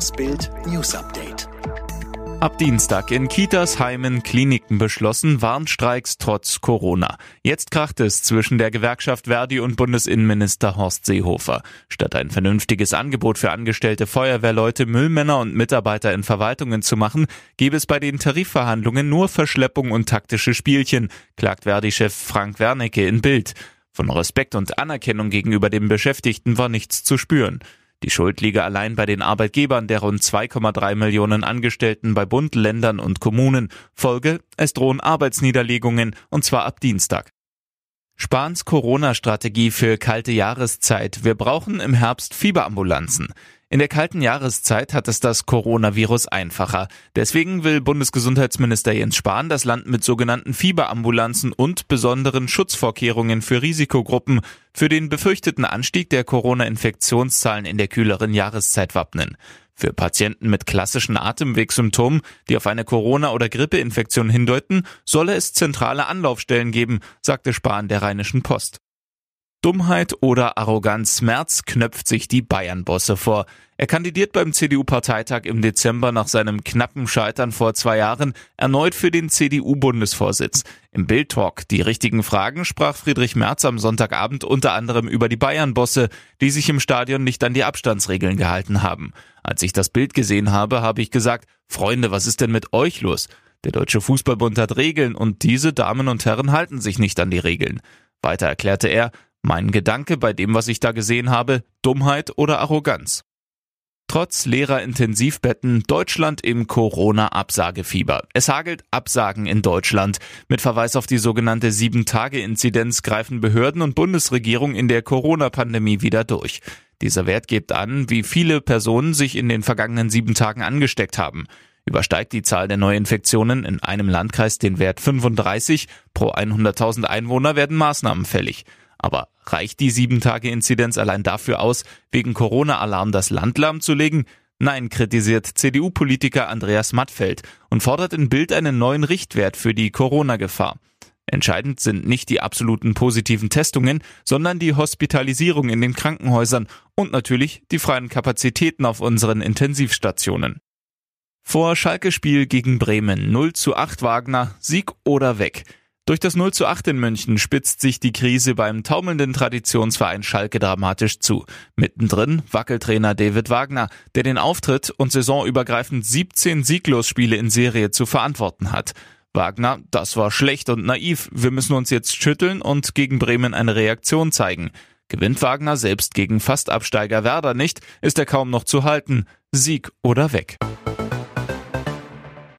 Das Bild News Update. Ab Dienstag in Kitas, Heimen, Kliniken beschlossen, Warnstreiks trotz Corona. Jetzt kracht es zwischen der Gewerkschaft Verdi und Bundesinnenminister Horst Seehofer. Statt ein vernünftiges Angebot für angestellte Feuerwehrleute, Müllmänner und Mitarbeiter in Verwaltungen zu machen, gebe es bei den Tarifverhandlungen nur Verschleppung und taktische Spielchen, klagt Verdi-Chef Frank Wernicke in Bild. Von Respekt und Anerkennung gegenüber den Beschäftigten war nichts zu spüren. Die Schuld liege allein bei den Arbeitgebern der rund 2,3 Millionen Angestellten bei Bund, Ländern und Kommunen. Folge: es drohen Arbeitsniederlegungen, und zwar ab Dienstag. Spahns Corona-Strategie für kalte Jahreszeit. Wir brauchen im Herbst Fieberambulanzen. In der kalten Jahreszeit hat es das Coronavirus einfacher. Deswegen will Bundesgesundheitsminister Jens Spahn das Land mit sogenannten Fieberambulanzen und besonderen Schutzvorkehrungen für Risikogruppen für den befürchteten Anstieg der Corona-Infektionszahlen in der kühleren Jahreszeit wappnen. Für Patienten mit klassischen Atemwegssymptomen, die auf eine Corona- oder Grippeinfektion hindeuten, solle es zentrale Anlaufstellen geben, sagte Spahn der Rheinischen Post. Dummheit oder Arroganz? Merz knöpft sich die Bayern-Bosse vor. Er kandidiert beim CDU-Parteitag im Dezember nach seinem knappen Scheitern vor 2 Jahren erneut für den CDU-Bundesvorsitz. Im Bild-Talk Die richtigen Fragen sprach Friedrich Merz am Sonntagabend unter anderem über die Bayern-Bosse, die sich im Stadion nicht an die Abstandsregeln gehalten haben. Als ich das Bild gesehen habe, habe ich gesagt: Freunde, was ist denn mit euch los? Der Deutsche Fußballbund hat Regeln und diese Damen und Herren halten sich nicht an die Regeln. Weiter erklärte er: Mein Gedanke bei dem, was ich da gesehen habe: Dummheit oder Arroganz. Trotz leerer Intensivbetten, Deutschland im Corona-Absagefieber. Es hagelt Absagen in Deutschland. Mit Verweis auf die sogenannte 7-Tage-Inzidenz greifen Behörden und Bundesregierung in der Corona-Pandemie wieder durch. Dieser Wert gibt an, wie viele Personen sich in den vergangenen 7 Tagen angesteckt haben. Übersteigt die Zahl der Neuinfektionen in einem Landkreis den Wert 35 pro 100.000 Einwohner, werden Maßnahmen fällig. Aber reicht die 7-Tage-Inzidenz allein dafür aus, wegen Corona-Alarm das Land lahmzulegen? Nein, kritisiert CDU-Politiker Andreas Mattfeld und fordert in Bild einen neuen Richtwert für die Corona-Gefahr. Entscheidend sind nicht die absoluten positiven Testungen, sondern die Hospitalisierung in den Krankenhäusern und natürlich die freien Kapazitäten auf unseren Intensivstationen. Vor Schalke-Spiel gegen Bremen 0:8 Wagner, Sieg oder weg? Durch das 0:8 in München spitzt sich die Krise beim taumelnden Traditionsverein Schalke dramatisch zu. Mittendrin Wackeltrainer David Wagner, der den Auftritt und saisonübergreifend 17 Sieglosspiele in Serie zu verantworten hat. Wagner: das war schlecht und naiv, wir müssen uns jetzt schütteln und gegen Bremen eine Reaktion zeigen. Gewinnt Wagner selbst gegen Fastabsteiger Werder nicht, ist er kaum noch zu halten. Sieg oder weg?